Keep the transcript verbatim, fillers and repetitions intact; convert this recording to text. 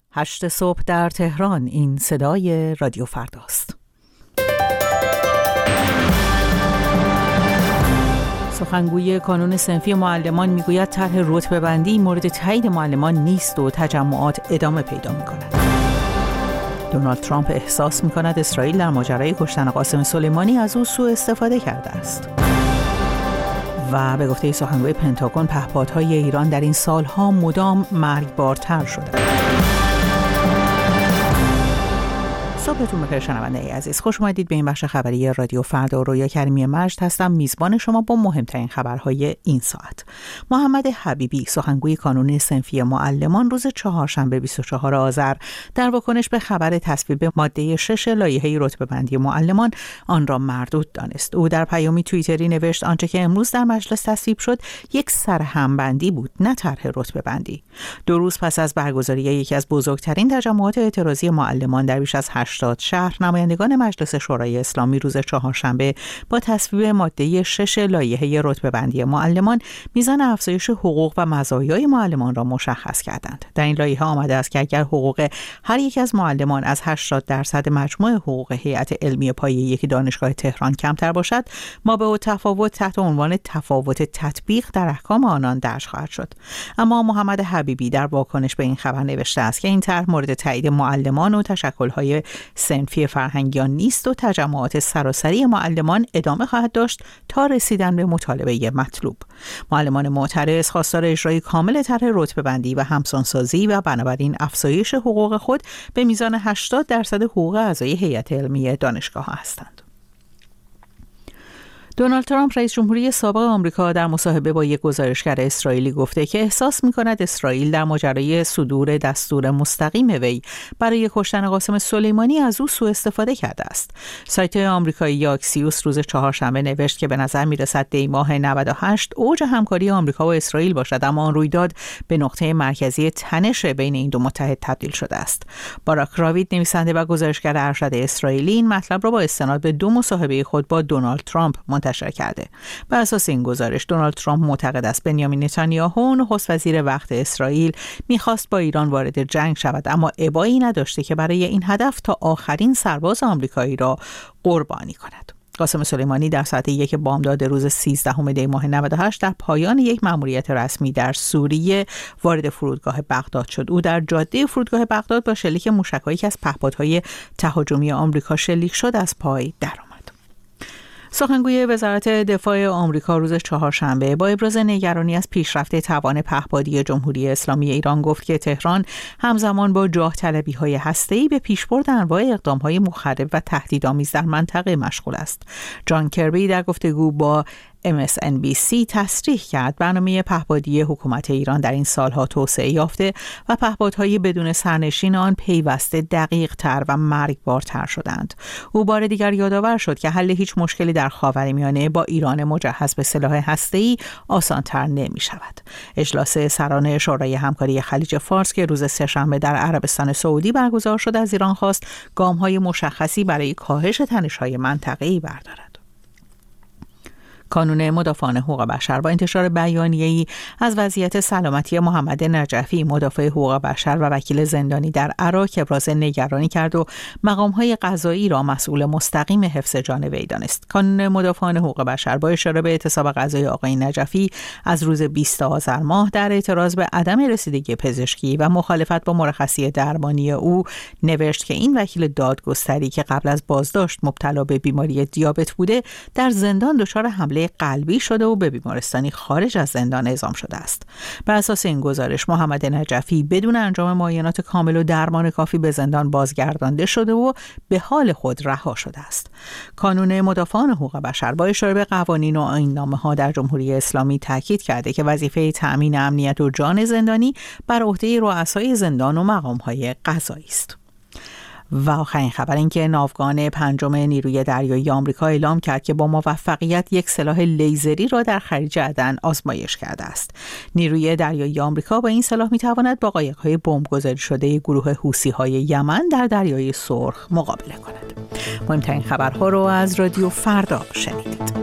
هشت صبح در تهران. این صدای رادیو فرداست. سخنگوی کانون صنفی معلمان میگوید طرح رتبه بندی مورد تایید معلمان نیست و تجمعات ادامه پیدا می‌کند. دونالد ترامپ احساس می‌کند اسرائیل در ماجرای کشتن قاسم سلیمانی از او سوء استفاده کرده است. و به گفته سخنگوی پنتاگون پهپادهای ایران در این سالها مدام مرگبارتر شده. صبحتون بخیر شنونده عزیز، خوش اومدید به این بخش خبری رادیو فردا. رویا کریمی مجد هستم، میزبان شما با مهمترین خبرهای این ساعت. محمد حبیبی سخنگوی کانون صنفی معلمان روز چهارشنبه بیست و چهارم آذر در واکنش به خبر تصویب ماده شش لایحه رتبه‌بندی معلمان آن را مردود دانست. او در پیامی توییتری نوشت آنچه که امروز در مجلس تصویب شد یک سرهمبندی بود، نه طرح رتبه‌بندی. دو روز پس از برگزاری یکی از بزرگترین تجمعات اعتراضی معلمان در بیش از هشتاد شهر، نمایندگان مجلس شورای اسلامی روز چهارشنبه با تصویب ماده شش لایحه رتبه‌بندی معلمان میزان افزایش حقوق و مزایای معلمان را مشخص کردند. در این لایحه آمده است که اگر حقوق هر یک از معلمان از هشتاد درصد مجموع حقوق هیئت علمی پایه یک دانشگاه تهران کمتر باشد، ما به تفاوت تحت عنوان تفاوت تطبیق در احکام آنان درج خواهد شد. اما محمد حبیبی در واکنش به این خبر نوشته است که این طرح مورد تایید معلمان و تشکل‌های صنفی فرهنگیان نیست و تجمعات سراسری معلمان ادامه خواهد داشت تا رسیدن به مطالبه مطلوب. معلمان معترض خواستار اجرای کامل طرح رتبه‌بندی و همسانسازی و بنابراین افزایش حقوق خود به میزان هشتاد درصد حقوق اعضای هیئت علمی دانشگاه هستند. دونالد ترامپ رئیس جمهوری سابق آمریکا در مصاحبه با یک گزارشگر اسرائیلی گفته که احساس می‌کند اسرائیل در ماجرای صدور دستور مستقیم وی برای کشتن قاسم سلیمانی از او سوء استفاده کرده است. سایت آمریکایی آکسیوس روز چهارشنبه نوشت که به نظر می‌رسد دی ماه نود و هشت اوج همکاری آمریکا و اسرائیل باشد، اما آن رویداد به نقطه مرکزی تنش بین این دو متحد تبدیل شده است. باراک راوید نویسنده و گزارشگر ارشد اسرائیلی این مطلب را با استناد به دو مصاحبه خود با دونالد ترامپ منتشر کرده. بر اساس این گزارش دونالد ترامپ معتقد است بنیامین نتانیاهو نخست وزیر وقت اسرائیل میخواست با ایران وارد جنگ شود، اما ابایی نداشته که برای این هدف تا آخرین سرباز آمریکایی را قربانی کند. قاسم سلیمانی در ساعت یک بامداد روز سیزدهم دی ماه نود و هشت در پایان یک مأموریت رسمی در سوریه وارد فرودگاه بغداد شد. او در جاده فرودگاه بغداد با شلیک موشک‌هایی که از پهپادهای تهاجمی آمریکا شلیک شد از پای درآمد. سخنگوی وزارت دفاع آمریکا روز چهارشنبه با ابراز نگرانی از پیشرفت توان پهپادی جمهوری اسلامی ایران گفت که تهران همزمان با جاه طلبی‌های هسته‌ای به پیشبرد انواع اقدام‌های مخرب و تهدیدآمیز در منطقه مشغول است. جان کربی در گفتگو با ام اس ان بی سی تصریح کرد برنامه پهپادی حکومت ایران در این سالها توسعه یافته و پهپادهای بدون سرنشین آن پیوسته دقیق‌تر و مرگبارتر شدند. او بار دیگر یادآور شد که حل هیچ مشکلی در خاورمیانه با ایران مجهز به سلاح هسته‌ای آسان‌تر نمی‌شود. اجلاس سران شورای همکاری خلیج فارس که روز سه‌شنبه در عربستان سعودی برگزار شد از ایران خواست گام‌های مشخصی برای کاهش تنش‌های منطقه‌ای بردارد. کانون مدافعان حقوق بشر با انتشار بیانیه‌ای از وضعیت سلامتی محمد نجفی مدافع حقوق بشر و وکیل زندانی در عراق ابراز نگرانی کرد و مقام‌های قضایی را مسئول مستقیم حفظ جان وی دانست. کانون مدافعان حقوق بشر با اشاره به اعتصاب قضایی آقای نجفی از روز بیست آذر ماه در اعتراض به عدم رسیدگی پزشکی و مخالفت با مرخصی درمانی او نوشت که این وکیل دادگستری که قبل از بازداشت مبتلا به بیماری دیابت بوده در زندان دچار حمله قلبی شده و به بیمارستانی خارج از زندان اعزام شده است. بر اساس این گزارش محمد نجفی بدون انجام معاینات کامل و درمان کافی به زندان بازگردانده شده و به حال خود رها شده است. کانون مدافعان حقوق بشر با اشاره به قوانین و آیین‌نامه‌ها در جمهوری اسلامی تاکید کرده که وظیفه تأمین امنیت و جان زندانی بر عهده رؤسای زندان و مقام‌های قضایی است. و آخرین خبر این که ناوگان پنجم نیروی دریایی آمریکا اعلام کرد که با موفقیت یک سلاح لیزری را در خلیج عدن آزمایش کرده است. نیروی دریایی آمریکا با این سلاح می‌تواند با قایق‌های بمب‌گذاری شده گروه حوثی‌های یمن در دریای سرخ مقابله کند. مهمترین خبرها را از رادیو فردا شنیدید.